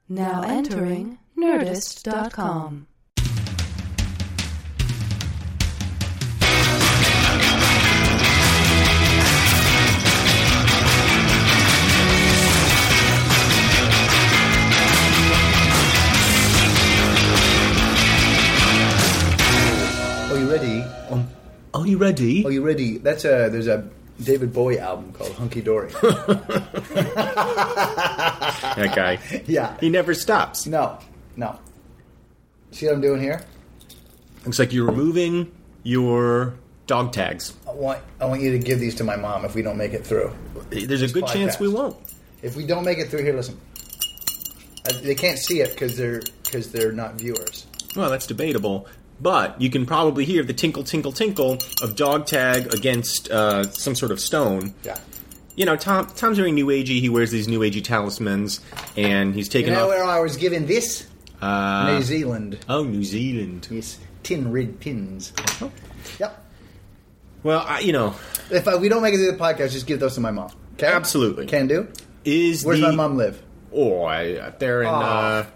Now entering Nerdist.com. Are you ready? Are you ready? Are you ready? There's a David Bowie album called Hunky Dory. That guy. Yeah. He never stops. No. See what I'm doing here? Looks like you're removing your dog tags. I want you to give these to my mom if we don't make it through. There's a good chance we won't. If we don't make it through, here, listen. They can't see it because they're not viewers. Well, that's debatable. But you can probably hear the tinkle, tinkle, tinkle of dog tag against some sort of stone. Yeah. You know, Tom's very new agey. He wears these new agey talismans, and he's taken off. Where I was given this? New Zealand. Oh, New Zealand. Yes, red pins. Oh. Yep. Well, If we don't make it through the podcast, just give those to my mom. Okay? Absolutely. Can do. Where's my mom live? Up there in...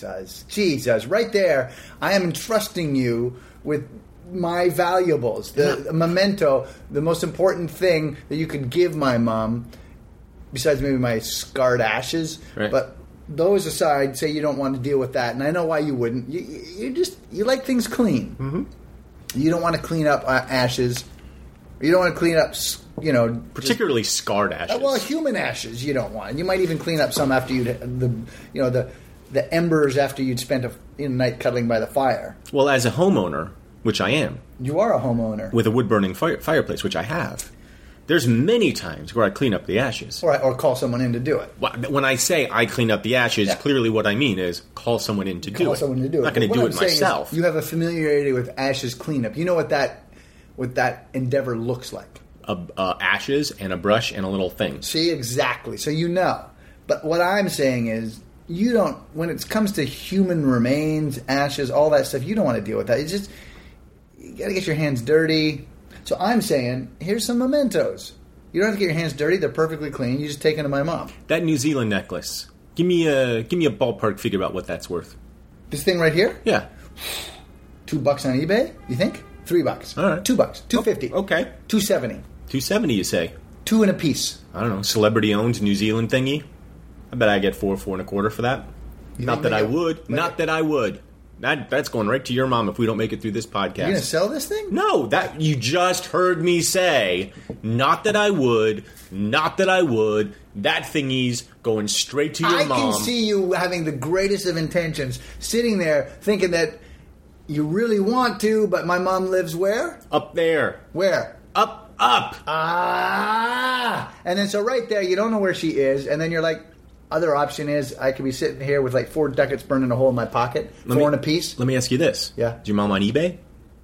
Jesus. Right there. I am entrusting you with my valuables. The memento, the most important thing that you could give my mom, besides maybe my scarred ashes. Right. But those aside, say you don't want to deal with that. And I know why you wouldn't. You like things clean. Mm-hmm. You don't want to clean up ashes. You don't want to clean up... particularly scarred ashes. Well, human ashes you don't want. You might even clean up some after the embers after you'd spent a night cuddling by the fire. Well, as a homeowner, which I am. You are a homeowner. With a wood-burning fireplace, which I have. There's many times where I clean up the ashes. Or call someone in to do it. When I say I clean up the ashes, clearly what I mean is call someone in to do it. Call someone to do it. I'm not going to do it myself. You have a familiarity with ashes cleanup. You know what that endeavor looks like. Ashes and a brush and a little thing. See, exactly. So you know. But what I'm saying is, you don't, when it comes to human remains, ashes, all that stuff, you don't want to deal with that. It's just, you got to get your hands dirty. So I'm saying, here's some mementos. You don't have to get your hands dirty. They're perfectly clean. You just take them to my mom. That New Zealand necklace. Give me a ballpark figure about what that's worth. This thing right here? Yeah. $2 on eBay, you think? $3. All right. $2. $2.50. Okay. $2.70. $2.70, you say? $2 and a piece. I don't know. Celebrity-owned New Zealand thingy. I bet I get $4.25 for that. Not that I would. That's going right to your mom if we don't make it through this podcast. You're going to sell this thing? No, that you just heard me say. Not that I would. That thingy's going straight to your mom. I can see you having the greatest of intentions, sitting there thinking that you really want to, but my mom lives where? Up there. Where? Up. And then so right there, you don't know where she is, and then you're like, other option is I could be sitting here with like 4 ducats burning a hole in my pocket, $4 and a piece. Let me ask you this. Yeah. Is your mom on eBay?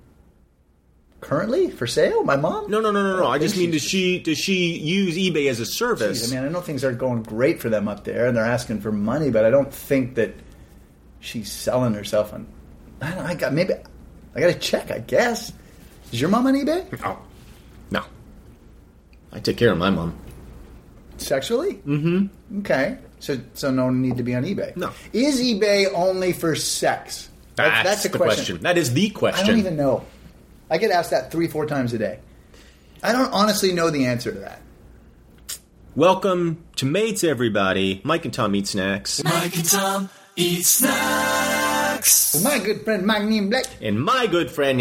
Currently? For sale? My mom? No. I just mean, does she use eBay as a service? Jeez, I know things aren't going great for them up there, and they're asking for money, but I don't think that she's selling herself on... I don't know, I got to check, I guess. Is your mom on eBay? Oh. No. I take care of my mom. Sexually? Mm-hmm. Okay. So no need to be on eBay. No. Is eBay only for sex? That's the question. That is the question. I don't even know. I get asked that 3-4 times a day. I don't honestly know the answer to that. Welcome to Mates, everybody. Mike and Tom eat snacks. Mike and Tom eat snacks. Well, my good friend Mike Neem Black. And my good friend,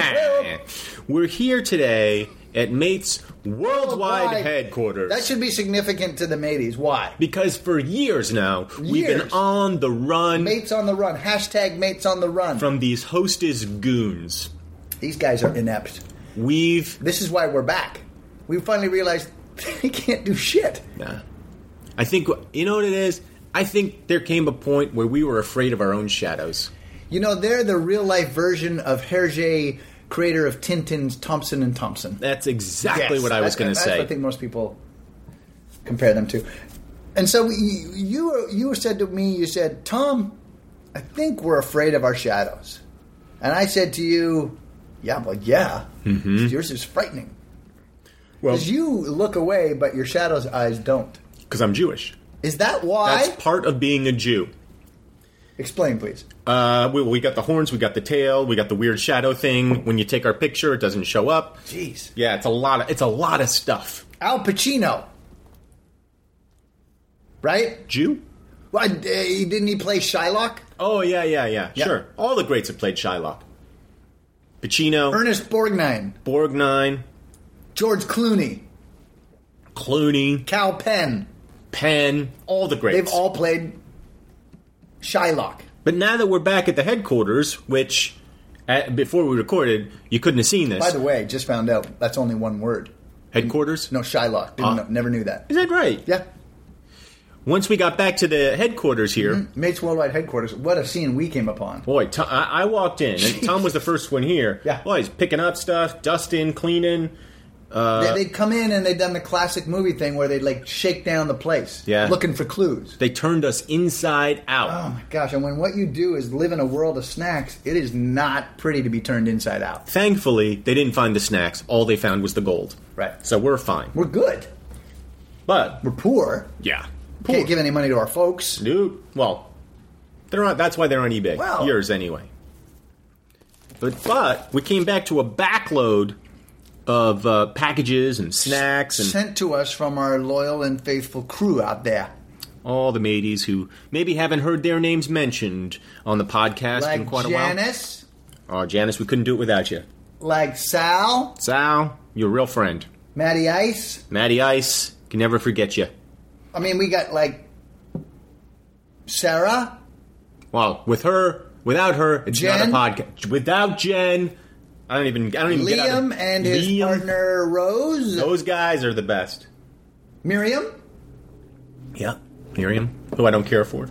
we're here today at Mates Worldwide Headquarters. That should be significant to the mateys. Why? Because for years now, we've been on the run. Mates on the run. Hashtag Mates on the run. From these hostess goons. These guys are inept. This is why we're back. We finally realized they can't do shit. Nah. I think, you know what it is? I think there came a point where we were afraid of our own shadows. You know, they're the real-life version of Hergé, creator of Tintin's Thompson and Thompson. That's exactly what I was going to say. That's what I think most people compare them to. And so you said to me, you said, Tom, I think we're afraid of our shadows. And I said to you, yeah. Mm-hmm. Yours is frightening. Because you look away, but your shadow's eyes don't. Because I'm Jewish. Is that why? That's part of being a Jew. Explain, please. We got the horns, we got the tail, we got the weird shadow thing. When you take our picture, it doesn't show up. Jeez. Yeah, it's a lot of stuff. Al Pacino. Right? Jew? Well, didn't he play Shylock? Oh, yeah. Sure. All the greats have played Shylock. Pacino. Ernest Borgnine. George Clooney. Cal Penn. All the greats. They've all played Shylock. But now that we're back at the headquarters, which, before we recorded, you couldn't have seen this. By the way, just found out that's only one word. Headquarters? No, Shylock. Never knew that. Is that right? Yeah. Once we got back to the headquarters here... Mates Worldwide headquarters, what a scene we came upon. Boy, I walked in, and Tom was the first one here. Yeah. Boy, he's picking up stuff, dusting, cleaning. They'd come in and they'd done the classic movie thing where they'd, like, shake down the place. Yeah. Looking for clues. They turned us inside out. Oh, my gosh. And when what you do is live in a world of snacks, it is not pretty to be turned inside out. Thankfully, they didn't find the snacks. All they found was the gold. Right. So we're fine. We're good. But... We're poor. Yeah. Can't give any money to our folks. Dude, well, they're on. That's why they're on eBay. Well. Yours anyway. But we came back to a backload of packages and snacks and sent to us from our loyal and faithful crew out there. all the mateys who maybe haven't heard their names mentioned on the podcast like in quite a while. Janice. Oh, Janice, we couldn't do it without you. Like Sal. Sal, you're a real friend. Matty Ice. Matty Ice, can never forget you. I mean, we got like Sarah. Well, with her, without her, it's Jen? not a podcast. Without Jen, I don't even get out of Liam and his partner Rose. Those guys are the best. Miriam. Yeah, Miriam, who I don't care for.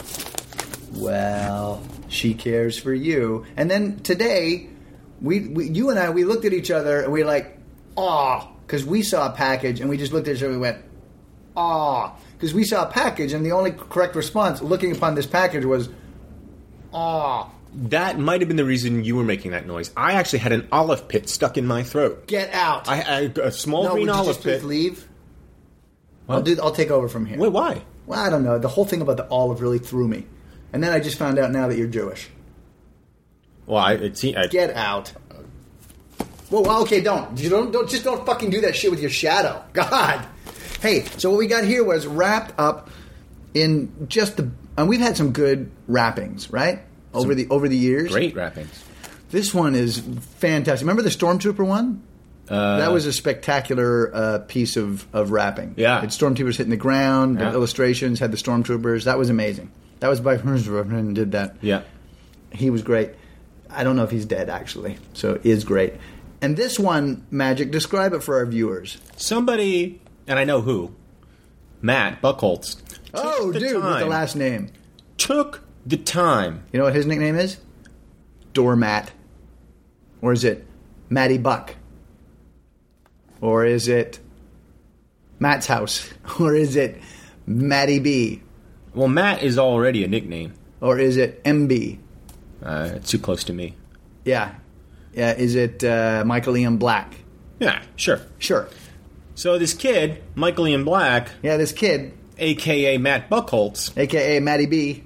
Well, she cares for you. And then today, you and I, we looked at each other and we were like, aw, because we saw a package and we just looked at each other and we went, aw, because we saw a package and the only correct response looking upon this package was, aw. That might have been the reason you were making that noise. I actually had an olive pit stuck in my throat. Get out. I had a small no, green would you olive just pit. please leave? What? I'll take over from here. Wait, why? Well, I don't know. The whole thing about the olive really threw me. And then I just found out now that you're Jewish. Well, Get out. Well, okay, don't fucking do that shit with your shadow. God. Hey, so what we got here was wrapped up in just the... And we've had some good wrappings, right? Over the years. Great wrappings. This one is fantastic. Remember the Stormtrooper one? That was a spectacular piece of wrapping. Yeah. Had Stormtroopers hitting the ground, Yeah. the illustrations, had the Stormtroopers. That was amazing. That was by Herzberg did that. Yeah. He was great. I don't know if he's dead, actually. So it is great. And this one, Magic, describe it for our viewers. Somebody, and I know who, Matt Buchholz. Oh, dude, with the last name. Took the time. You know what his nickname is? Doormat. Or is it Matty Buck? Or is it Matt's House? Or is it Matty B? Well, Matt is already a nickname. Or is it MB? It's too close to me. Yeah. Yeah. Is it Michael Ian Black? Yeah, sure. Sure. So this kid, Michael Ian Black, Yeah, this kid, a.k.a. Matt Buchholz, a.k.a. Matty B.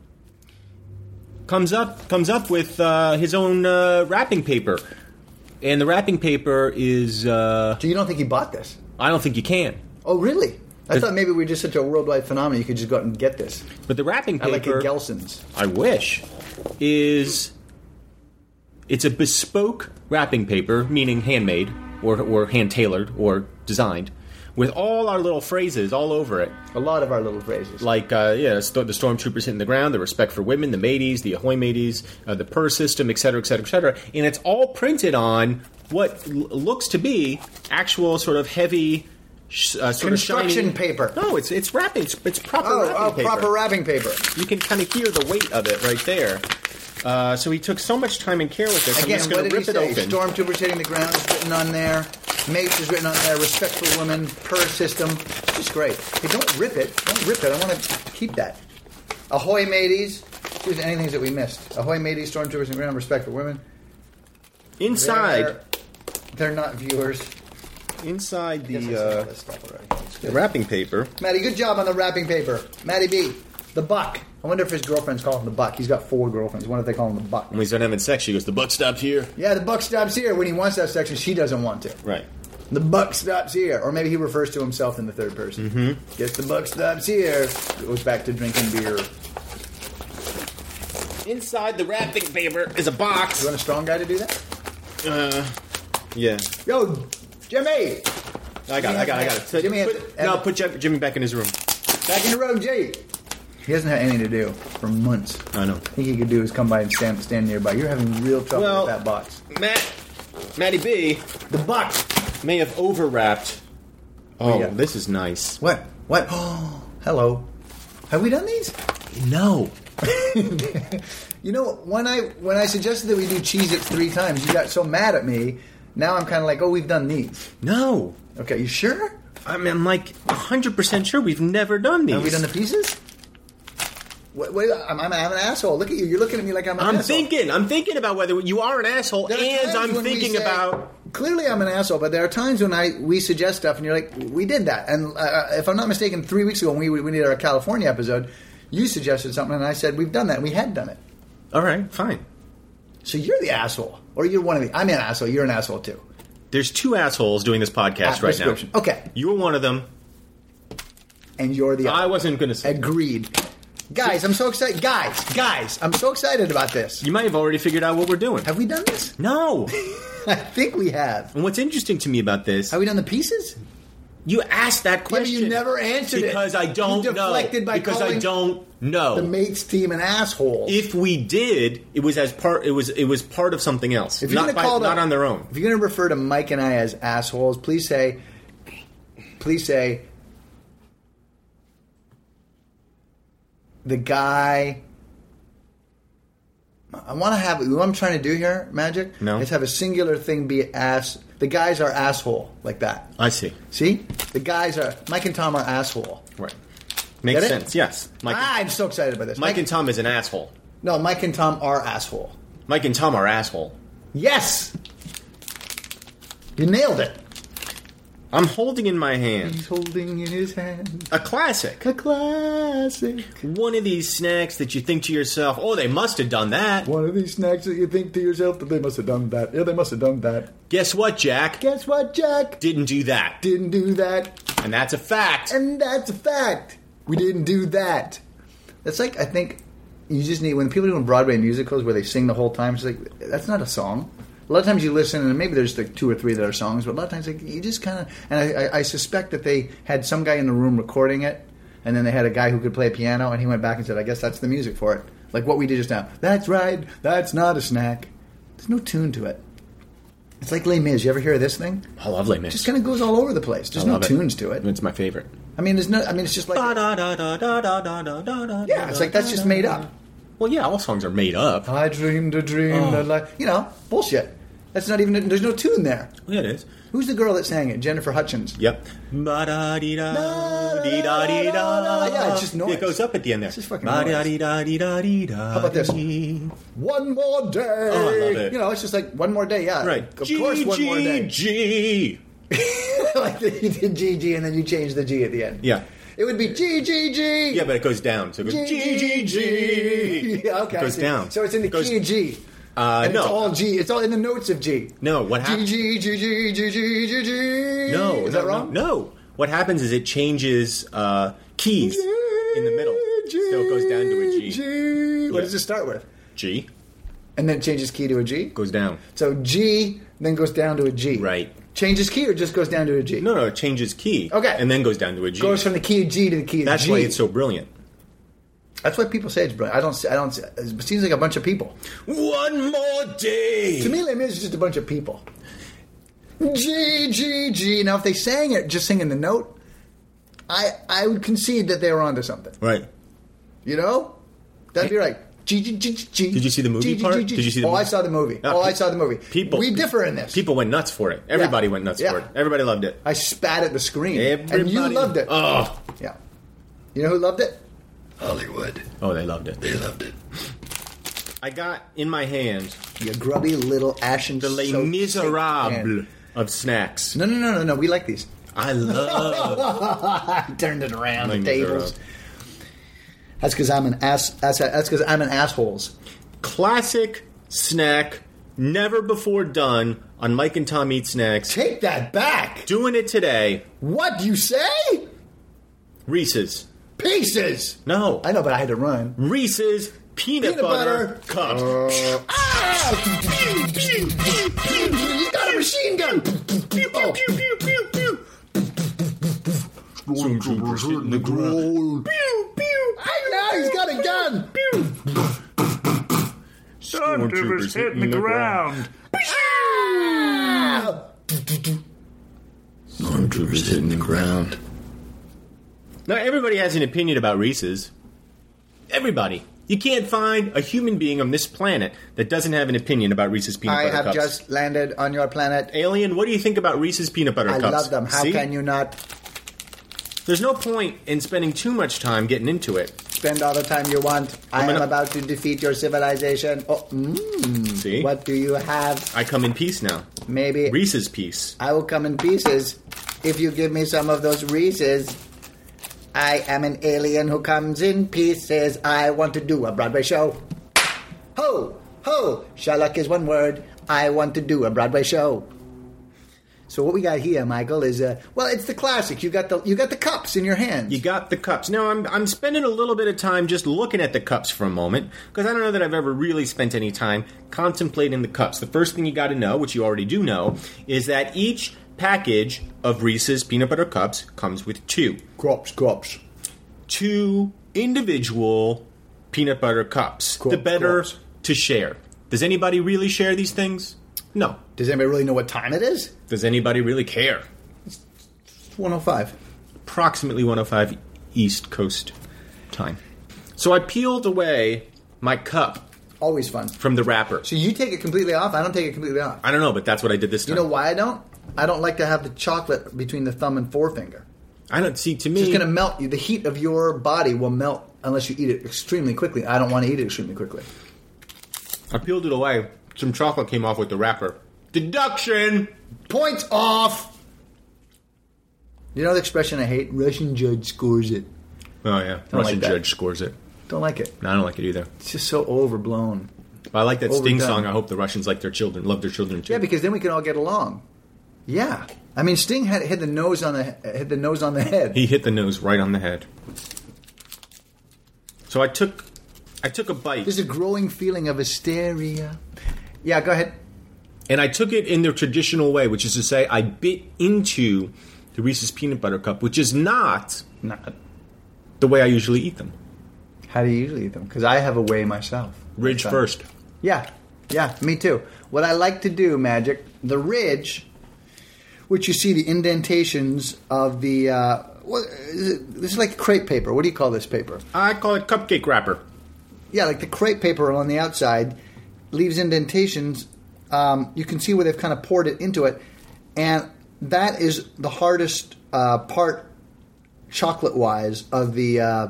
comes up with his own wrapping paper. And the wrapping paper is... So you don't think he bought this? I don't think you can. Oh, really? I thought maybe we were just such a worldwide phenomenon you could just go out and get this. But the wrapping I like a paper... Gelson's. I wish, is it's a bespoke wrapping paper, meaning handmade or hand-tailored or designed, with all our little phrases all over it. A lot of our little phrases. Like, the stormtroopers hitting the ground, the respect for women, the mateys, the ahoy mateys, the PER system, etc., etc., etc. And it's all printed on what looks to be actual sort of heavy... sort Construction of shiny paper. No, it's wrapping. It's proper wrapping paper. Proper wrapping paper. You can kind of hear the weight of it right there. So he took so much time and care with this. Again, I'm just what going did to he rip say? it open. Stormtroopers hitting the ground is written on there. Mace is written on there. Respect for women. PER system. It's just great. Hey, don't rip it. Don't rip it. I want to keep that. Ahoy mateys. Here's anything that we missed. Ahoy mateys, stormtroopers in the ground, respect for women. Inside They're not viewers. Inside I guess I saw all this stuff already. It's the good. wrapping paper. Matty, good job on the wrapping paper. Matty B. The Buck. I wonder if his girlfriends call him the Buck. He's got 4 girlfriends. I wonder if they call him the Buck. When he's done having sex, she goes, the buck stops here. Yeah, the Buck stops here. When he wants to have sex, and she doesn't want to. Right. The Buck stops here. Or maybe he refers to himself in the third person. Mm-hmm. Guess the Buck stops here. Goes back to drinking beer. Inside the wrapping paper is a box. You want a strong guy to do that? Yeah. Yo, Jimmy! I got it. So Jimmy has to- put Jimmy back in his room. Back in the room, Jimmy! He hasn't had anything to do for months. I know. I think he could do is come by and stand nearby. You're having real trouble with that box. Matty B The Buck! may have overwrapped. Oh, yeah. this is nice. What? Oh, hello. Have we done these? No. You know, when I suggested that we do Cheez-Its 3 times, you got so mad at me. Now I'm kind of like, oh, we've done these. No. Okay, you sure? I'm like 100% sure we've never done these. Have we done the pieces? Wait, I'm an asshole. Look at you. You're looking at me like I'm an asshole. I'm thinking about whether you are an asshole, There are and times I'm when we thinking say- about... Clearly, I'm an asshole, but there are times when we suggest stuff, and you're like, we did that. And if I'm not mistaken, 3 weeks ago when we did our California episode, you suggested something, and I said, we've done that, and we had done it. All right, fine. So you're the asshole. Or you're one of the... I'm an asshole. You're an asshole, too. There's 2 assholes doing this podcast right now. Okay. You were one of them. And you're the other. I wasn't going to say. Agreed. Guys, I'm so excited. Guys, I'm so excited about this. You might have already figured out what we're doing. Have we done this? No. I think we have. And what's interesting to me about this... Have we done the pieces? You asked that question. Yeah, but you never answered it. Because I don't You know. deflected by because I calling don't know. The mates team an asshole. If we did, it was as part. It was part of something else. If you're Not gonna call not on their own. If you're going to refer to Mike and I as assholes, please say, the guy. I want to have what I'm trying to do here, Magic. No. Is have a singular thing be ass. The guys are asshole like that. I see. See, the guys are Mike and Tom are asshole. Right. Makes Get it? sense. Yes. I'm so excited about this. Mike and Tom is an asshole. No, Mike and Tom are asshole. Mike and Tom are asshole. Yes, you nailed it. I'm holding in my hand He's holding in his hand a classic. a classic. One of these snacks that you think to yourself, "Oh, they must have done that." One of these snacks that you think to yourself that they must have done that. Yeah, they must have done that. Guess what, Jack? Guess what, Jack? Didn't do that. Didn't do that. And that's a fact. And that's a fact. We didn't do that. That's like, I think, you just need, when people are doing Broadway musicals where they sing the whole time, it's like, that's not a song. A lot of times you listen, and maybe there's like 2 or 3 that are songs, but a lot of times like, you just kind of... And I suspect that they had some guy in the room recording it, and then they had a guy who could play a piano, and he went back and said, I guess that's the music for it. Like what we did just now. That's right, that's not a snack. There's no tune to it. It's like Les Mis. You ever hear of this thing? I love Les Mis. It just kind of goes all over the place. There's I no love tunes to it. It's my favorite. I mean, it's just like... Yeah, it's like that's just made up. Well, yeah, all songs are made up. I dreamed a dream that like... You know, bullshit. That's not even... There's no tune there. Yeah, it is. Who's the girl that sang it? Jennifer Hutchins. Yep. Ba-da-dee-da, Yeah, it's just noise. It goes up at the end there. It's just fucking noise. Ba-da-dee-da-dee-da-dee-da. How about this? One more day. Oh, I love it. You know, it's just like one more day. Yeah, Right. Of course, one more day. G. Like you did GG and then you change the G at the end. Yeah. It would be GGG. Yeah, but it goes down. So it goes G. Yeah, okay. It goes I see. down. So it's in the key of G. And no. It's all G. It's all in the notes of G. No, what happens? G, G, G, G, G, G, G. No. Is that wrong? No. What happens is it changes keys in the middle. So it goes down to a G. G. What Yeah. does it start with? G. And then it changes key to a G? Goes down. So G then goes down to a G. Right. Changes key or just goes down to a G? No, it changes key. Okay. And then goes down to a G. Goes from the key of G to the key of That's G. why it's so brilliant. That's why people say it's brilliant. I don't. It seems like a bunch of people. One more day. To me, Les Mis is just a bunch of people. G, G, G. Now, if they sang it, just singing the note, I would concede that they were onto something. Right. You know? That'd be right. G, G, G, G. Did you see the movie G, part? G, G, Did you see the Oh, movie? I saw the movie. No, I saw the movie. We differ in this. People went nuts for it. Everybody went nuts Yeah. for it. Everybody loved it. I spat at the screen. Everybody. And you loved it. Oh. Yeah. You know who loved it? Hollywood. Oh, they loved it. They loved it. I got in my hand You grubby little ashen the Les soaked Miserables hand. of snacks. No. We like these. I love I turned it around Les the tables. Miserables. That's because I'm an ass. That's because I'm an assholes. Classic snack, never before done on Mike and Tom Eat Snacks. Take that back. Doing it today. What do you say? Reese's. Pieces. No. I know, but I had to run. Reese's peanut butter cups. He's got a machine gun. Oh. Stormtroopers hitting the ground. I know, he's got a gun. Stormtroopers hitting the ground. Stormtroopers hitting the ground. Now, everybody has an opinion about Reese's. Everybody. You can't find a human being on this planet that doesn't have an opinion about Reese's peanut butter cups. I have just landed on your planet. Alien, what do you think about Reese's peanut butter cups? I love them. How can you not There's no point in spending too much time getting into it. spend all the time you want? I am about to defeat your civilization. Oh, See? What do you have? I come in peace now. Maybe Reese's piece. I will come in pieces if you give me some of those Reese's. I am an alien who comes in pieces. I want to do a Broadway show. Ho! Ho! Sherlock is one word. I want to do a Broadway show. So what we got here, Michael, is it's the classic. You got the cups in your hands. You got the cups. Now, I'm spending a little bit of time just looking at the cups for a moment, because I don't know that I've ever really spent any time contemplating the cups. The first thing you got to know, which you already do know, is that each package of Reese's peanut butter cups comes with two. Cups. Two individual peanut butter cups. Cups, The better cups. to share. Does anybody really share these things? No. Does anybody really know what time it is? Does anybody really care? 1:05. Approximately 1:05 East Coast time. So I peeled away my cup Always fun. from the wrapper. So you take it completely off? I don't take it completely off. I don't know, but that's what I did this time. You know why I don't? I don't like to have the chocolate between the thumb and forefinger. I don't see, to me... It's going to melt. The heat of your body will melt unless you eat it extremely quickly. I don't want to eat it extremely quickly. I peeled it away. Some chocolate came off with the wrapper. Deduction! Points off! You know the expression I hate? Russian judge scores it. Oh, yeah. Don't Russian like that. judge scores it. Don't like it. No, I don't like it either. It's just so overblown. But I like that Sting Overdone. song. I hope the Russians like their children, love their children too. Yeah, because then we can all get along. Yeah. I mean, Sting hit the nose on the head. He hit the nose right on the head. So I took a bite. There's a growing feeling of hysteria. Yeah, go ahead. And I took it in the traditional way, which is to say I bit into the Reese's peanut butter cup, which is not the way I usually eat them. How do you usually eat them? Because I have a way myself. Ridge That's first. Yeah, me too. What I like to do, Magic, the ridge, which you see the indentations of the... this is like crepe paper. What do you call this paper? I call it cupcake wrapper. Yeah, like the crepe paper on the outside leaves indentations. You can see where they've kind of poured it into it, and that is the hardest part, chocolate-wise, of the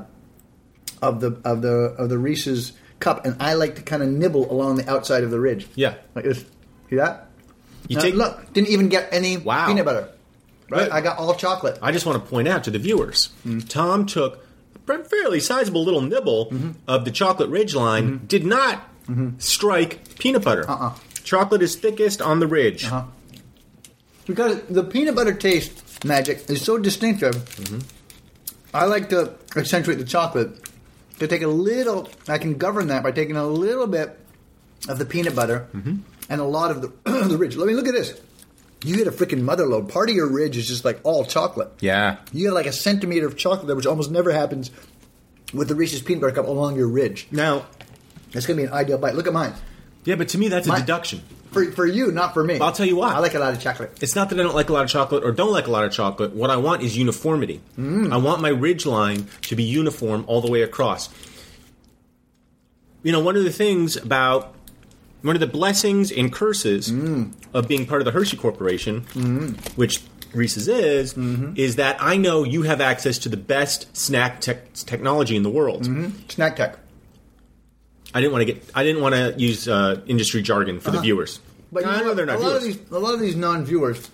Reese's cup. And I like to kind of nibble along the outside of the ridge. Yeah. Like this. See that? You Now, take look, didn't even get any Wow. peanut butter. Right? Right. I got all chocolate. I just want to point out to the viewers, Tom took a fairly sizable little nibble of the chocolate ridge line, did not strike peanut butter. Chocolate is thickest on the ridge. Because the peanut butter taste, Magic, is so distinctive, I like to accentuate the chocolate. To take a little, I can govern that by taking a little bit of the peanut butter and a lot of the ridge. Let me look at this. You hit a freaking mother lode. Part of your ridge is just like all chocolate. Yeah. You get like a centimeter of chocolate there, which almost never happens with the Reese's peanut butter cup along your ridge. Now, It's going to be an ideal bite. Look at mine. yeah, but to me that's a deduction. For you, not for me. I'll tell you why. I like a lot of chocolate. It's not that I don't like a lot of chocolate or don't like a lot of chocolate. What I want is uniformity. I want my ridge line to be uniform all the way across. You know, one of the blessings and curses of being part of the Hershey Corporation, which Reese's is that I know you have access to the best snack technology in the world. Snack tech. I didn't want to use industry jargon for the viewers. But I know they're not a lot viewers. a lot of these non-viewers,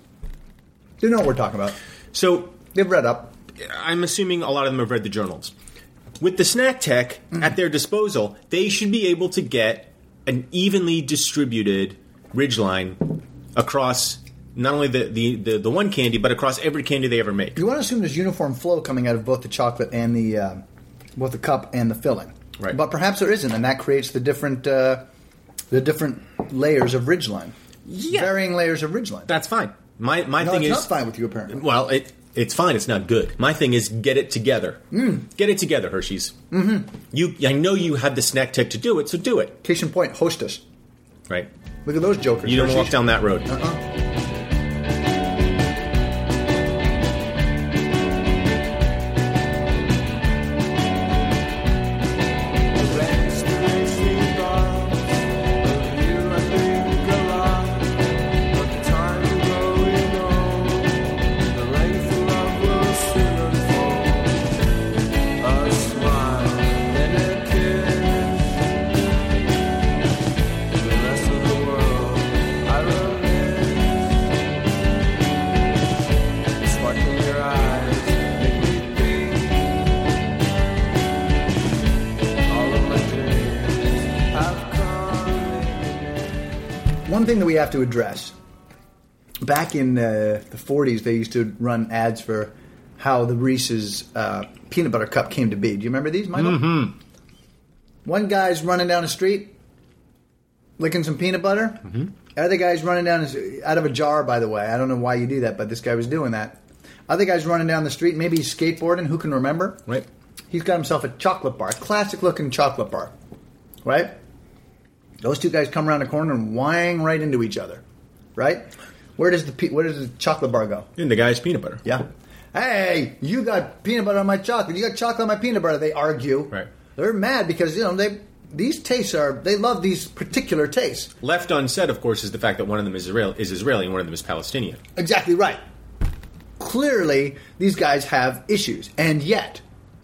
they know what we're talking about. So They've read up. I'm assuming a lot of them have read the journals. with the snack tech at their disposal, they should be able to get an evenly distributed ridgeline across not only the one candy, but across every candy they ever make. You want to assume there's uniform flow coming out of both the chocolate and both the cup and the filling. Right. But perhaps there isn't, and that creates the different layers of ridgeline. Yeah. Varying layers of ridgeline. That's fine. My No, thing it's is not fine with you, apparently. well, it's fine. It's not good. My thing is get it together. Get it together, Hershey's. Mm-hmm. I know you have the snack tech to do it, so do it. Case in point, Hostess. Right. Look at those jokers. You don't Hershey's. walk down that road. One thing that we have to address, back in the 40s, they used to run ads for how the Reese's peanut butter cup came to be. Do you remember these, Michael? Mm-hmm. One guy's running down the street, licking some peanut butter. Mm-hmm. Other guy's running down out of a jar, by the way. I don't know why you do that, but this guy was doing that. Other guy's running down the street, maybe he's skateboarding. Who can remember? Right. He's got himself a chocolate bar, a classic-looking chocolate bar, right? Those two guys come around the corner and whing right into each other, right? Where does the chocolate bar go? In the guy's peanut butter. Yeah. Hey, you got peanut butter on my chocolate. You got chocolate on my peanut butter. They argue. Right. They're mad because these tastes they love these particular tastes. Left unsaid, of course, is the fact that one of them is Israeli and one of them is Palestinian. Exactly right. Clearly, these guys have issues, and yet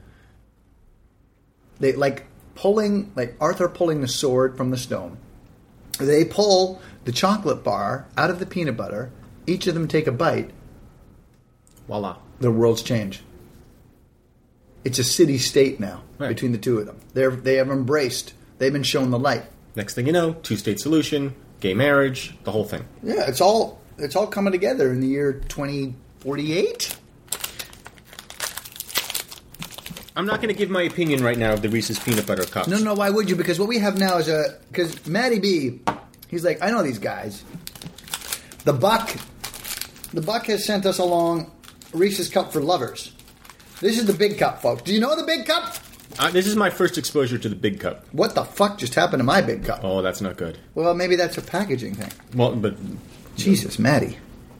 they like Arthur pulling the sword from the stone. They pull the chocolate bar out of the peanut butter. Each of them take a bite. Voila. Their worlds change. It's a city-state now between the two of them. They have embraced. They've been shown the light. Next thing you know, two-state solution, gay marriage, the whole thing. Yeah, it's all coming together in the year 2048. I'm not going to give my opinion right now of the Reese's peanut butter cups. No, why would you? Because what we have now is because Matty B, he's like, I know these guys. The Buck has sent us along Reese's Cup for Lovers. This is the big cup, folks. Do you know the big cup? This is my first exposure to the big cup. What the fuck just happened to my big cup? Oh, that's not good. Well, maybe that's a packaging thing. Well, but Jesus, Matty.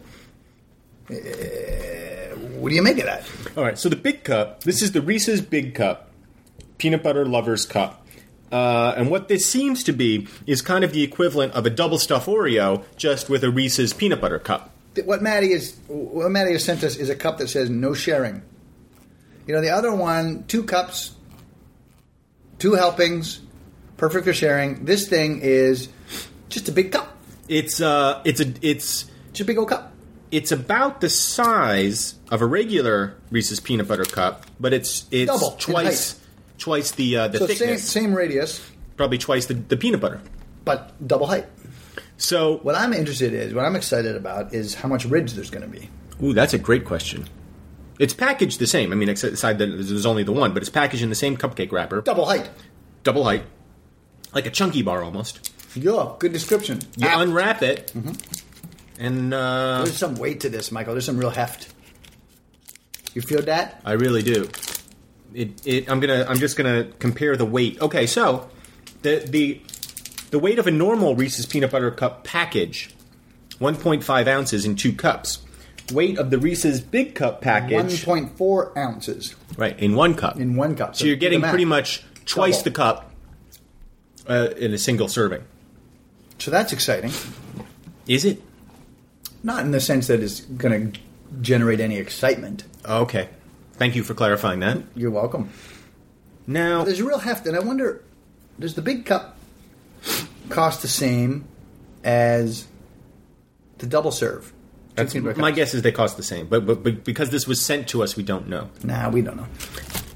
What do you make of that? All right, so the big cup, this is the Reese's Big Cup, Peanut Butter Lover's Cup. And what this seems to be is kind of the equivalent of a double stuffed Oreo, just with a Reese's Peanut Butter Cup. What Matty has sent us is a cup that says no sharing. You know, the other one, 2 cups, 2 helpings, perfect for sharing. This thing is just a big cup. It's a big old cup. It's about the size of a regular Reese's peanut butter cup, but it's double twice the so thickness. Same radius, probably twice the peanut butter, but double height. So what I'm excited about is how much ridge there's going to be. Ooh, that's a great question. It's packaged the same. I mean, aside that there's only the one, but it's packaged in the same cupcake wrapper. Double height, like a chunky bar almost. Yeah, good description. You unwrap it. Mm-hmm. And there's some weight to this, Michael. There's some real heft. You feel that? I really do. I'm just gonna compare the weight. Okay, so the weight of a normal Reese's peanut butter cup package, 1.5 ounces in 2 cups. Weight of the Reese's Big Cup package, 1.4 ounces. Right, in 1 cup. In 1 cup. So you're getting pretty much twice the cup in a single serving. So that's exciting. Is it? Not in the sense that it's going to generate any excitement. Okay. Thank you for clarifying that. You're welcome. Now, there's a real heft, and I wonder, does the big cup cost the same as the double serve? My guess is they cost the same, but because this was sent to us, we don't know. Nah, we don't know.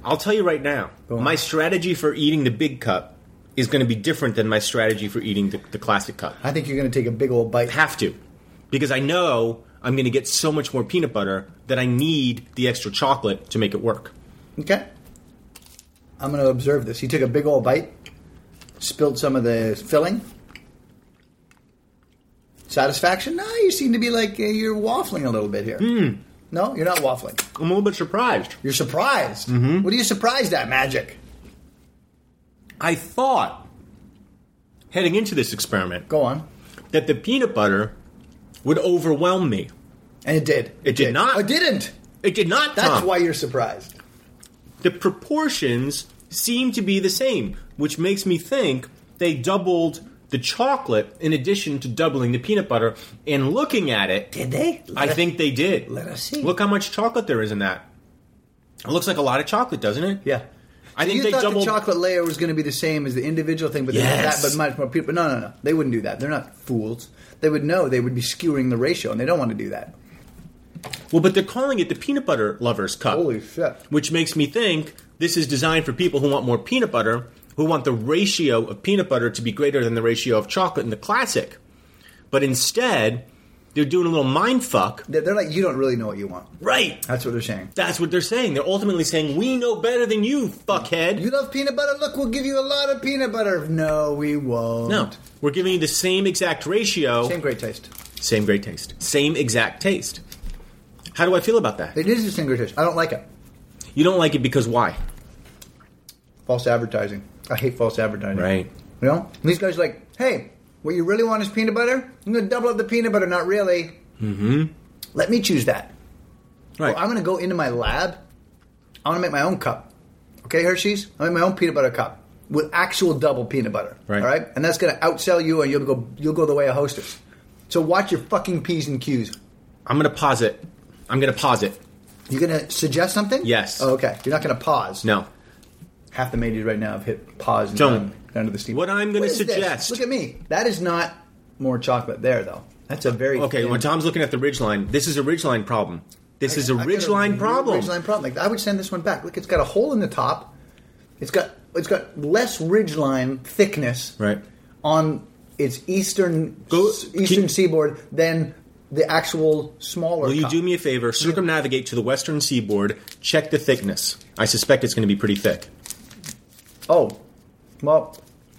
I'll tell you right now, Go on. my strategy for eating the big cup is going to be different than my strategy for eating the classic cup. I think you're going to take a big old bite. Have to. Because I know I'm going to get so much more peanut butter that I need the extra chocolate to make it work. Okay. I'm going to observe this. He took a big old bite, spilled some of the filling. Satisfaction? No, you seem to be like you're waffling a little bit here. No, you're not waffling. I'm a little bit surprised. You're surprised. Mm-hmm. What are you surprised at, Magic? I thought, heading into this experiment, Go on. that the peanut butter would overwhelm me. And it did. It did not. Oh, it didn't. It did not, That's Tom. why you're surprised. The proportions seem to be the same, which makes me think they doubled the chocolate in addition to doubling the peanut butter. And looking at it, Did they? I think they did. Let us see. Look how much chocolate there is in that. It looks like a lot of chocolate, doesn't it? Yeah. I think you they thought doubled. the chocolate layer was going to be the same as the individual thing, but Yes. but much more people. No. They wouldn't do that. They're not fools. They would know. They would be skewering the ratio, and they don't want to do that. Well, but they're calling it the peanut butter lovers cup. Holy shit. Which makes me think this is designed for people who want more peanut butter, who want the ratio of peanut butter to be greater than the ratio of chocolate in the classic. But instead, they're doing a little mind fuck. They're like, you don't really know what you want. Right. That's what they're saying. That's what they're saying. They're ultimately saying, we know better than you, fuckhead. You love peanut butter? Look, we'll give you a lot of peanut butter. No, we won't. No. We're giving you the same exact ratio. Same great taste. Same great taste. Same exact taste. How do I feel about that? It is the same great taste. I don't like it. You don't like it because why? False advertising. I hate false advertising. Right. You know? These guys are like, hey, what you really want is peanut butter? I'm going to double up the peanut butter. Not really. Mm-hmm. Let me choose that. Right. Well, I'm going to go into my lab. I want to make my own cup. Okay, Hershey's? I'll make my own peanut butter cup with actual double peanut butter. Right. All right? And that's going to outsell you, and you'll go the way of Hostess. So watch your fucking P's and Q's. I'm going to pause it. I'm going to pause it. You going to suggest something? Yes. Oh, okay. You're not going to pause. No. Half the mateys right now have hit pause and Don't. gone to the steam. What I'm gonna What is this? suggest- Look at me. That is not more chocolate there, though. That's a very Okay, thin- when Tom's looking at the ridgeline, this is a ridgeline problem. This is a I got ridgeline real problem. Ridgeline problem. Like, I would send this one back. Look, it's got a hole in the top. It's got less ridgeline thickness Right. on its eastern Can- seaboard than the actual smaller. Will you cup. do me a favor? Circumnavigate to the western seaboard. Check the thickness. I suspect it's going to be pretty thick. Oh, well,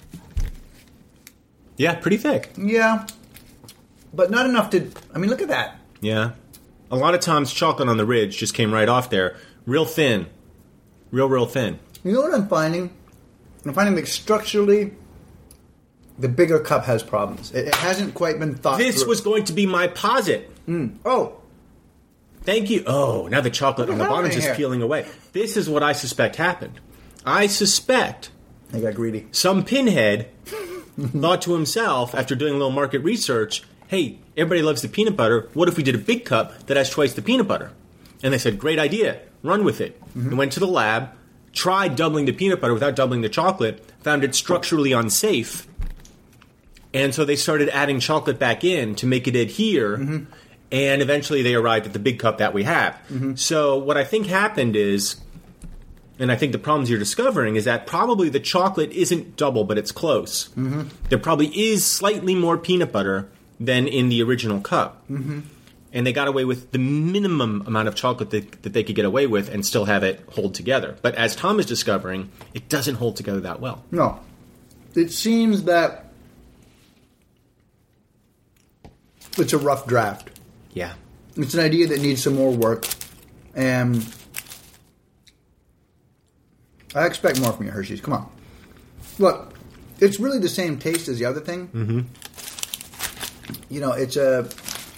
Yeah, pretty thick. yeah, but not enough to. I mean, look at that. Yeah. A lot of times chocolate on the ridge just came right off there. Real thin. Real thin. You know what I'm finding? I'm finding that structurally, the bigger cup has problems. It hasn't quite been thought This through. was going to be my posit. Oh, Thank you. Oh, now the chocolate What on the is bottom is happening just here? peeling away. This is what I suspect happened. I suspect I got greedy. some pinhead thought to himself, after doing a little market research, hey, everybody loves the peanut butter. What if we did a big cup that has twice the peanut butter? And they said, great idea. Run with it. And went to the lab, tried doubling the peanut butter without doubling the chocolate, found it structurally unsafe. And so they started adding chocolate back in to make it adhere. And eventually they arrived at the big cup that we have. So what I think happened is, and I think the problems you're discovering is that probably the chocolate isn't double, but it's close. There probably is slightly more peanut butter than in the original cup. And they got away with the minimum amount of chocolate that they could get away with and still have it hold together. But as Tom is discovering, it doesn't hold together that well. No, it seems that it's a rough draft. Yeah. It's an idea that needs some more work, and I expect more from you, Hershey's. Come on. Look, it's really the same taste as the other thing. Mm-hmm. You know, it's a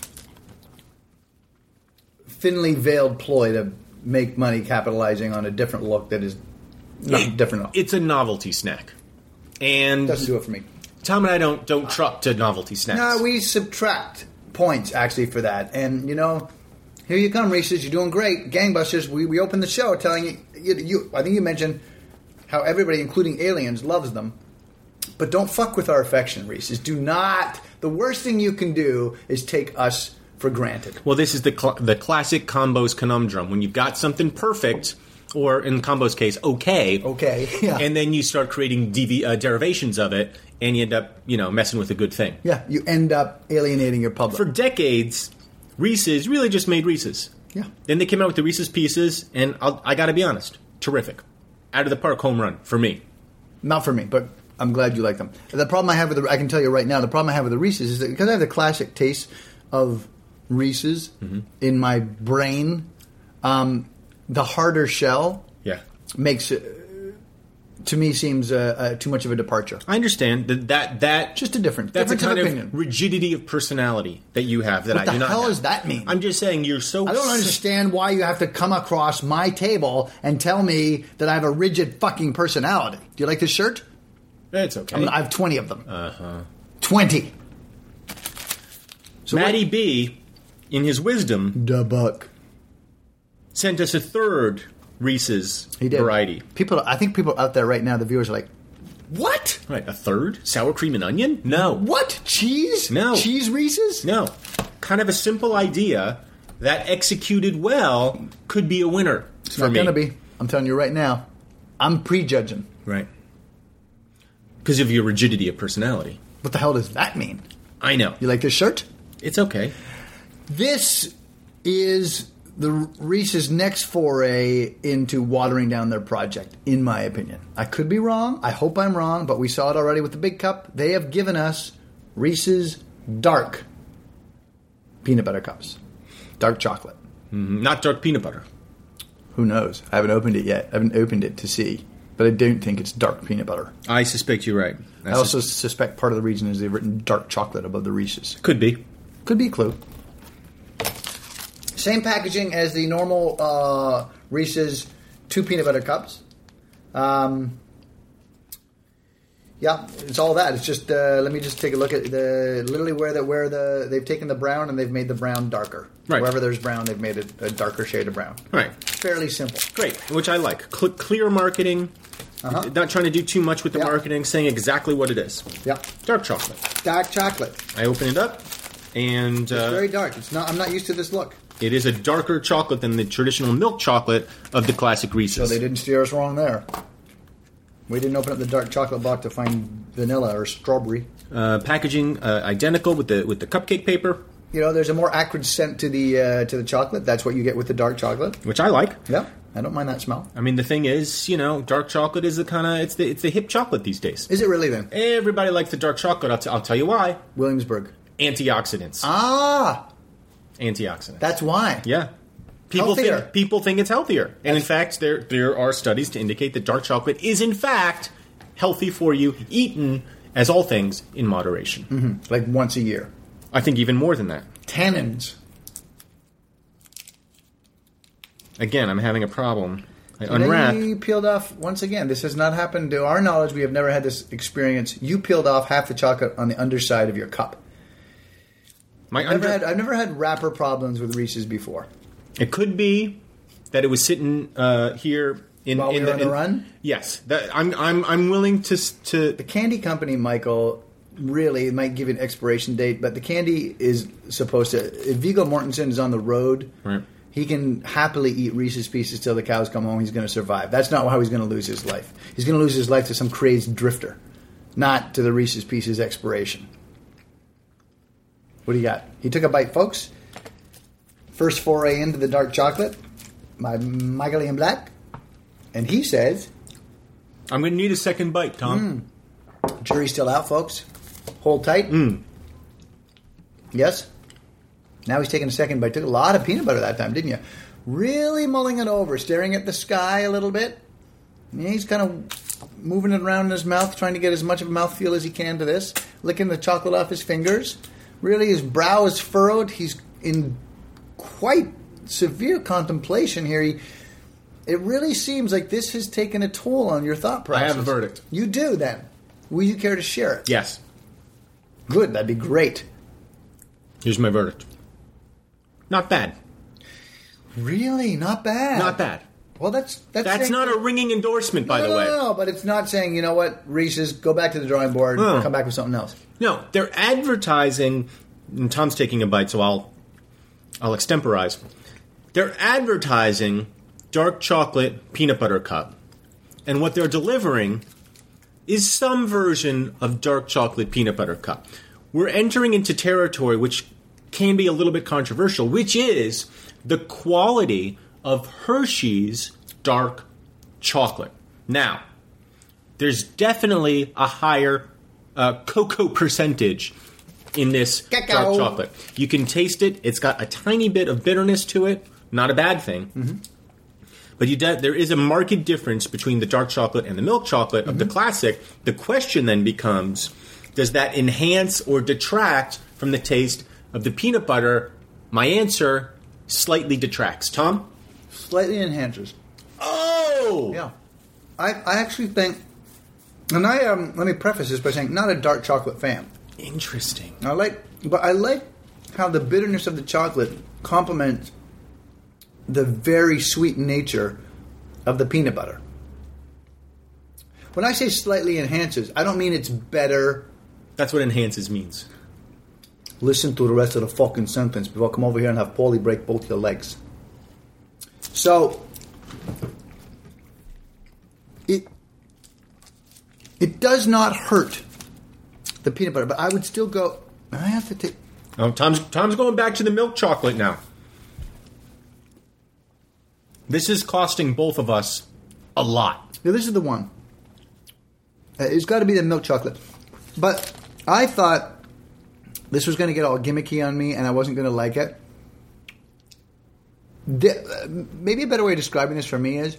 thinly veiled ploy to make money capitalizing on a different look that is not different enough. It's a novelty snack. And Doesn't do it for me. Tom and I don't truck to novelty snacks. No, we subtract points, actually, for that. And, you know, here you come, Reese's. You're doing great. Gangbusters. We opened the show telling you, I think you mentioned how everybody, including aliens, loves them. But don't fuck with our affection, Reese's. Do not. The worst thing you can do is take us for granted. Well, this is the classic combos conundrum. When you've got something perfect or in Combo's case, okay. Okay, yeah. And then you start creating derivations of it, and you end up, messing with a good thing. Yeah, you end up alienating your public. For decades, Reese's really just made Reese's. Yeah. Then they came out with the Reese's Pieces, and I got to be honest, terrific. Out of the park home run for me. Not for me, but I'm glad you like them. The problem I have with I can tell you right now, the problem I have with the Reese's is that because I have the classic taste of Reese's in my brain, the harder shell makes it, to me, seems too much of a departure. I understand that Just a difference. That's difference a kind opinion. of rigidity of personality that you have that What I do the not hell have. does that mean? I'm just saying you're so. I don't understand why you have to come across my table and tell me that I have a rigid fucking personality. Do you like this shirt? It's okay. I have 20 of them. 20. So Matty B, in his wisdom, Da buck. sent us a third Reese's He did. variety. I think people out there right now, the viewers are like, what? Right, a third? Sour cream and onion? No. What? Cheese? No. Cheese Reese's? No. Kind of a simple idea that executed well could be a winner It's for not me. going to be. I'm telling you right now. I'm prejudging. Right. Because of your rigidity of personality. What the hell does that mean? I know. You like this shirt? It's okay. This is the Reese's next foray into watering down their project, in my opinion. I could be wrong. I hope I'm wrong, but we saw it already with the big cup. They have given us Reese's Dark peanut butter cups. Dark chocolate. Not dark peanut butter. Who knows? I haven't opened it yet. I haven't opened it to see. But I don't think it's dark peanut butter. I suspect you're right. I also suspect part of the reason is they've written dark chocolate above the Reese's. Could be. Could be a clue. Same packaging as the normal Reese's 2 peanut butter cups. Yeah, it's all that. It's just let me just take a look at literally where they've taken the brown and they've made the brown darker. Right. Wherever there's brown, they've made it a darker shade of brown. Right. Fairly simple. Great. Which I like. Clear marketing. Not trying to do too much with the Yeah. marketing, saying exactly what it is. Yeah, Dark chocolate. dark chocolate. I open it up, and It's very dark. It's not. I'm not used to this look. it is a darker chocolate than the traditional milk chocolate of the classic So Reese's. they didn't steer us wrong there. We didn't open up the dark chocolate box to find vanilla or strawberry. Packaging identical with the cupcake paper, You know, there's a more acrid scent to the chocolate. That's what you get with the dark chocolate. which I like. Yeah, I don't mind that smell. I mean, the thing is, dark chocolate is the kind of it's the hip chocolate these days. Is it really then? Everybody likes the dark chocolate. I'll tell you why. Williamsburg. Antioxidants. Ah, Antioxidants. that's why. Yeah. People Healthier. think it's healthier. And in fact, there are studies to indicate that dark chocolate is in fact healthy for you, eaten, as all things, in moderation. Like once a year. I think even more than that. Tannins. Again, I'm having a problem. I unwrap. They peeled off, once again, this has not happened to our knowledge. We have never had this experience. You peeled off half the chocolate on the underside of your cup. I've never had wrapper problems with Reese's before. It could be that it was sitting here in While we were on the run? Yes, I'm willing to. The candy company, Michael, really, it might give you an expiration date, but the candy is supposed to... If Viggo Mortensen is on the road, Right. he can happily eat Reese's Pieces till the cows come home. He's going to survive. That's not how he's going to lose his life. He's going to lose his life to some crazed drifter, not to the Reese's Pieces expiration. What do you got? He took a bite, folks. First foray into the dark chocolate by Michael Ian Black. And he says... I'm going to need a second bite, Tom. Jury's still out, folks. Hold tight. Yes? Now he's taking a second bite. Took a lot of peanut butter that time, didn't you? Really mulling it over, staring at the sky a little bit. Yeah, he's kind of moving it around in his mouth, trying to get as much of a mouthfeel as he can to this. Licking the chocolate off his fingers. Really, his brow is furrowed. He's in quite severe contemplation here. It really seems like this has taken a toll on your thought process. I have a verdict. You do, then. Will you care to share it? Yes. Good, that'd be great. Here's my verdict. Not bad. Really? Not bad. Not bad. Well, that's That's not a ringing endorsement, by the way. No, but it's not saying, you know what, Reese's, go back to the drawing board, No. come back with something else. No, they're advertising, and Tom's taking a bite, so I'll extemporize. They're advertising dark chocolate peanut butter cup. And what they're delivering is some version of dark chocolate peanut butter cup. We're entering into territory which can be a little bit controversial, which is the quality of Hershey's dark chocolate. Now, there's definitely a higher cocoa percentage in this dark chocolate. You can taste it. It's got a tiny bit of bitterness to it. Not a bad thing. Mm-hmm. But there is a marked difference between the dark chocolate and the milk chocolate of the classic. The question then becomes, does that enhance or detract from the taste of the peanut butter? My answer, slightly detracts. Tom? Slightly enhances. Oh! Yeah. I actually think, and let me preface this by saying, not a dark chocolate fan. Interesting. I like how the bitterness of the chocolate complements the very sweet nature of the peanut butter. When I say slightly enhances, I don't mean it's better. That's what enhances means. Listen to the rest of the fucking sentence before I come over here and have Paulie break both your legs. So, it does not hurt the peanut butter, but I would still go. I have to take. Oh, Tom's going back to the milk chocolate now. This is costing both of us a lot. Yeah, this is the one. It's got to be the milk chocolate. But I thought this was going to get all gimmicky on me and I wasn't going to like it. Maybe a better way of describing this for me is,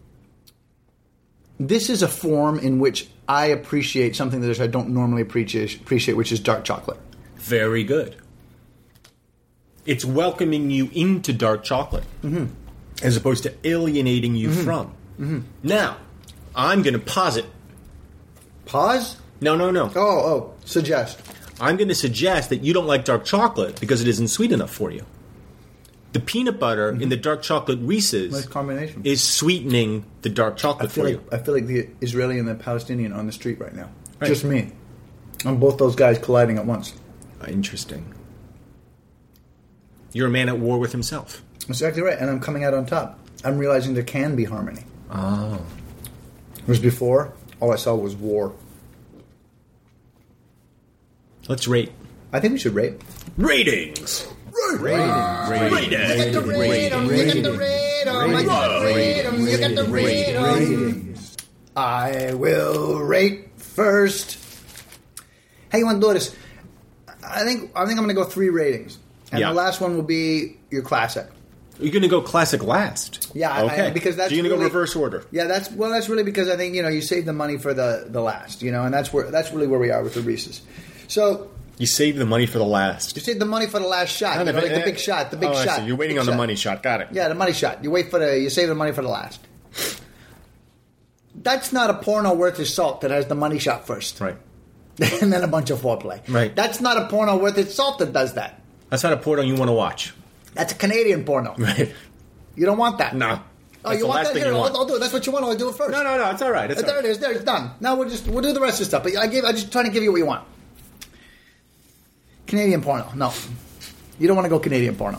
this is a form in which I appreciate something that I don't normally appreciate, which is dark chocolate. Very good. It's welcoming you into dark chocolate. Mm-hmm. As opposed to alienating you from. Mm-hmm. Now, I'm going to posit. Pause? No. Oh, suggest. I'm going to suggest that you don't like dark chocolate because it isn't sweet enough for you. The peanut butter in the dark chocolate Reese's nice combination. Is sweetening the dark chocolate for you. I feel like the Israeli and the Palestinian on the street right now. Right. Just me. And both those guys colliding at once. Interesting. You're a man at war with himself. That's exactly right, and I'm coming out on top. I'm realizing there can be harmony. Oh. Whereas before, all I saw was war. Let's rate. I think we should rate. Ratings! Ratings. I will rate first. How you want to do this? I think I'm going to go 3 ratings. And the last one will be your classic. You're going to go classic last. Yeah, okay. Because that's so you're going to really, go reverse order. Yeah, that's really because I think you save the money for the last, and that's really where we are with the Reese's. So you save the money for the last. You save the money for the last shot, like the big shot, the big shot. I see. You're waiting on the money shot. Got it. Yeah, the money shot. You save the money for the last. That's not a porno worth its salt that has the money shot first, right? And then a bunch of foreplay, right? That's not a porno worth its salt that does that. That's not a porno you want to watch. That's a Canadian porno. Right. You don't want that. No. Oh, you want that? Here, I'll do it. That's what you want. I'll do it first. No. It's all right. There it is. There, it's done. Now we'll do the rest of the stuff. But I just trying to give you what you want. Canadian porno. No. You don't want to go Canadian porno.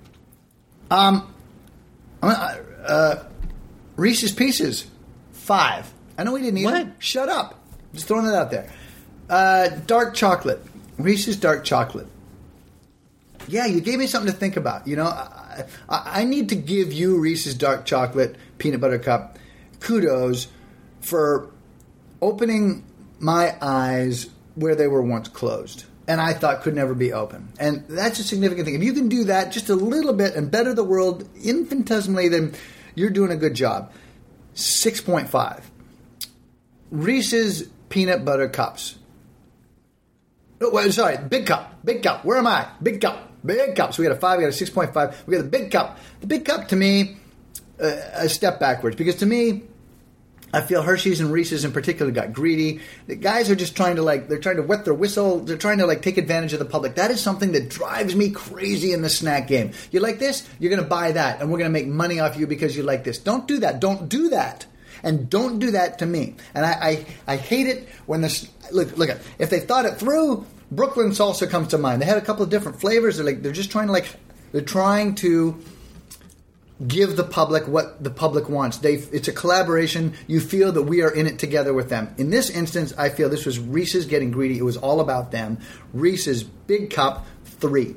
Reese's Pieces. 5. I know we didn't eat it. Shut up. Just throwing it out there. Dark chocolate. Reese's dark chocolate. Yeah, you gave me something to think about. I need to give you Reese's dark chocolate peanut butter cup kudos for opening my eyes where they were once closed and I thought could never be open. And that's a significant thing. If you can do that just a little bit and better the world infinitesimally, then you're doing a good job. 6.5. Reese's peanut butter cups. Oh, wait, sorry, big cup. Where am I? Big cup. So we got a 5, we got a 6.5. We got the big cup. The big cup, to me, a step backwards. Because to me, I feel Hershey's and Reese's in particular got greedy. The guys are just trying to, they're trying to wet their whistle. They're trying to, take advantage of the public. That is something that drives me crazy in the snack game. You like this? You're going to buy that. And we're going to make money off you because you like this. Don't do that. Don't do that. And don't do that to me. And I hate it when this... Look, if they thought it through... Brooklyn salsa comes to mind. They had a couple of different flavors. They're just trying to give the public what the public wants. It's a collaboration. You feel that we are in it together with them. In this instance, I feel this was Reese's getting greedy. It was all about them. Reese's Big Cup 3.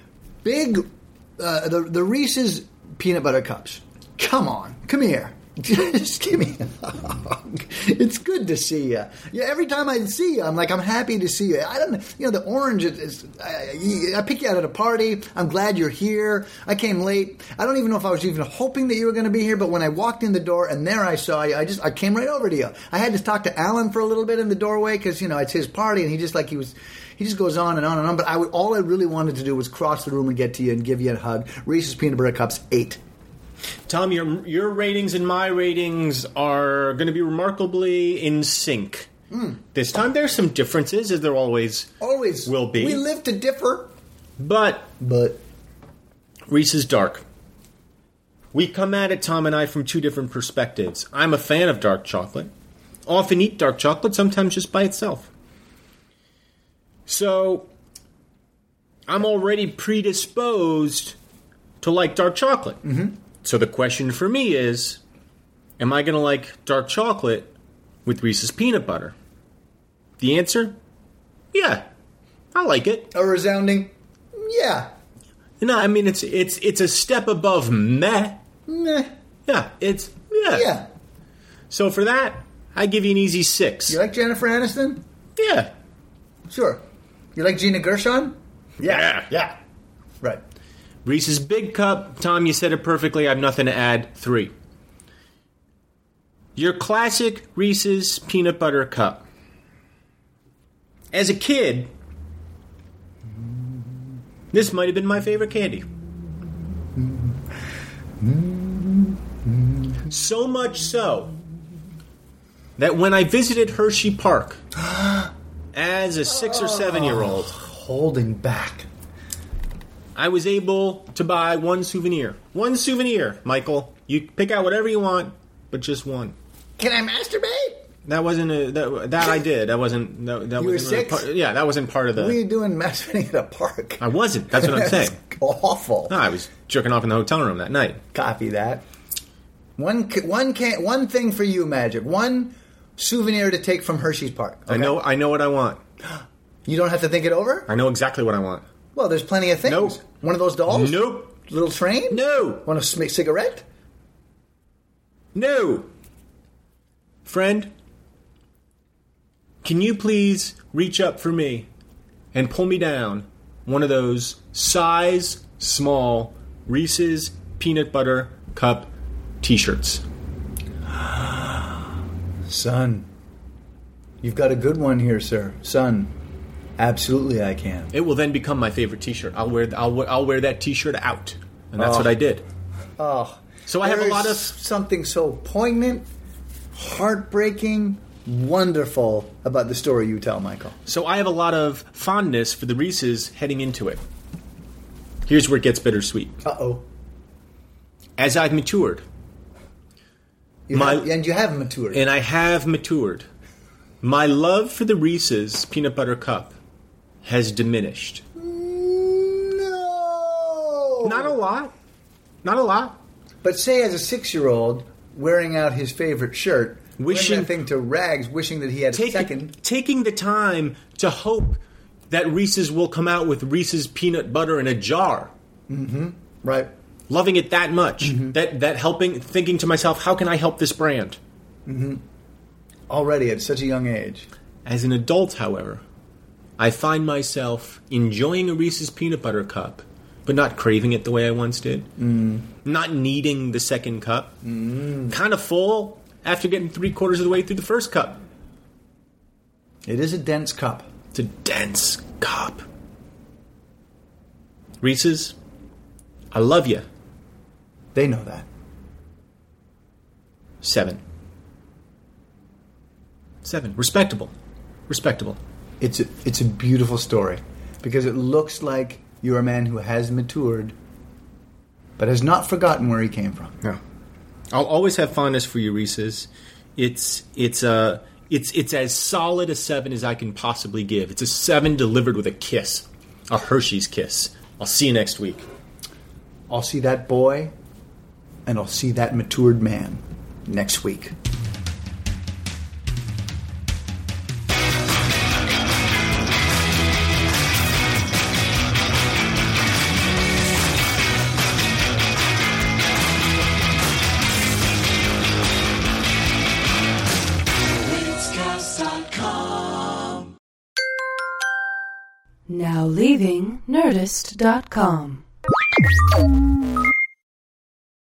The Reese's peanut butter cups. Come on. Come here. Just give me a hug. It's good to see you. Yeah, every time I see you, I'm happy to see you. I don't know, the orange I pick you out at a party. I'm glad you're here. I came late. I don't even know if I was even hoping that you were going to be here, but when I walked in the door and there I saw you, I came right over to you. I had to talk to Alan for a little bit in the doorway because, it's his party and he just goes on and on and on. But all I really wanted to do was cross the room and get to you and give you a hug. Reese's Peanut Butter Cups 8. Tom, your ratings and my ratings are going to be remarkably in sync. This time there's some differences, as there always will be. We live to differ. But Reese's Dark. We come at it, Tom and I, from two different perspectives. I'm a fan of dark chocolate. Often eat dark chocolate, sometimes just by itself. So, I'm already predisposed to like dark chocolate. Mm-hmm. So the question for me is, am I going to like dark chocolate with Reese's peanut butter? The answer? Yeah. I like it. A resounding yeah. No, I mean, it's a step above meh. Meh. Yeah, it's yeah. Yeah. So for that, I give you an easy 6. You like Jennifer Aniston? Yeah. Sure. You like Gina Gershon? Yeah. Right. Reese's Big Cup. Tom, you said it perfectly. I have nothing to add. 3. Your classic Reese's Peanut Butter Cup. As a kid, this might have been my favorite candy. So much so that when I visited Hershey Park as a 6 or 7-year-old, holding back, I was able to buy one souvenir. One souvenir, Michael. You pick out whatever you want, but just one. Can I masturbate? That wasn't that I did. That wasn't. That you wasn't were 6? Yeah, that wasn't part of the. What were you doing masturbating at a park? I wasn't. That's what I'm saying. That's awful. No, I was jerking off in the hotel room that night. Copy that. One thing for you, Magic. One souvenir to take from Hershey's Park. Okay? I know what I want. You don't have to think it over? I know exactly what I want. Well, there's plenty of things. Nope. One of those dolls? Nope. Little train? No. Want a cigarette? No. Friend, can you please reach up for me and pull me down one of those size small Reese's Peanut Butter Cup t-shirts? Son, you've got a good one here, sir. Son, absolutely I can. It will then become my favorite t-shirt. I'll wear that t-shirt out. And that's what I did. Oh. So I have a lot of something so poignant, heartbreaking, wonderful about the story you tell, Michael. So I have a lot of fondness for the Reese's heading into it. Here's where it gets bittersweet. Uh-oh. As I've matured. You have matured. And I have matured. My love for the Reese's Peanut Butter Cup has diminished. No! Not a lot. Not a lot. But say as a 6-year-old wearing out his favorite shirt, wishing that thing to rags, wishing that he had a second. Taking the time to hope that Reese's will come out with Reese's peanut butter in a jar. Mm-hmm. Right. Loving it that much. Mm-hmm. That helping, thinking to myself, how can I help this brand? Mm-hmm. Already at such a young age. As an adult, however, I find myself enjoying a Reese's peanut butter cup, but not craving it the way I once did. Not needing the second cup. Kind of full after getting 3/4 of the way through the first cup. It is a dense cup. It's a dense cup. Reese's, I love you. They know that. 7. Respectable. It's a beautiful story because it looks like you're a man who has matured, but has not forgotten where he came from. No, I'll always have fondness for you, Reese's. It's as solid a 7 as I can possibly give. It's a 7 delivered with a kiss, a Hershey's kiss. I'll see you next week. I'll see that boy and I'll see that matured man next week. Now leaving Nerdist.com.